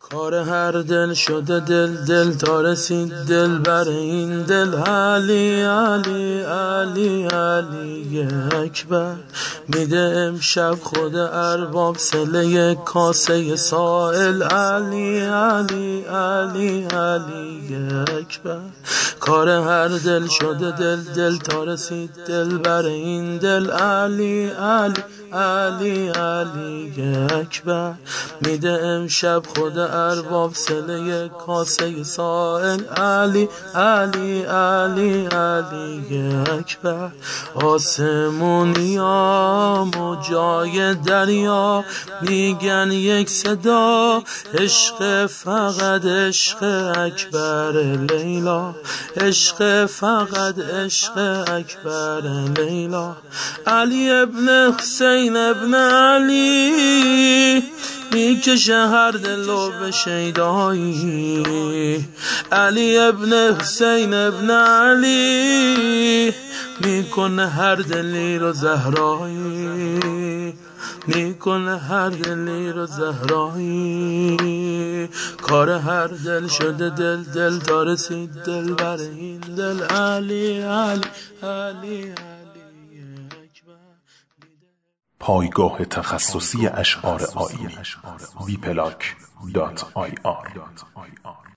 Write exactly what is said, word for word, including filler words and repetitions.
کار هر دل شده دل دل تا رسید دل بر این دل علی علی علی علی اکبر. میده امشب خود ارباب سله کاسه سائل علی علی علی علی اکبر. کار هر دل شده دل دل تا رسید دل بر این دل علی علی علی علی اکبر. میده امشب خود ارباب سله کاسه سائل علی علی علی علی اکبر. آسمونیام و جای دریا میگن یک صدا عشق، فقط عشق اکبر لیلا، عشق فقط عشق اکبر لیلا. علی ابن حسین ابن علی میکشه هر دلو به شیدایی. علی ابن حسین ابن علی میکنه هر دلی رو زهرایی، میکنه هر دلی رو زهرایی. کار هر دل شده دل دل تا رسید دل بر این دل علی علی علی علی. پایگاه تخصصی اشعار آیینی وی پلاک دات آی آر